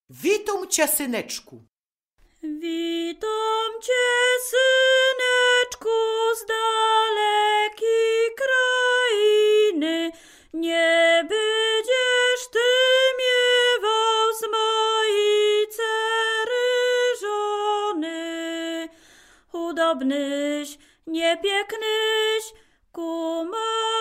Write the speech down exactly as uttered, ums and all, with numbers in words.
Witam cię, syneczku. Witam cię, syneczku, z dalekiej krainy. Nie będziesz ty miewał z mojej cery żony. Hudobnyś, niepięknyś, ku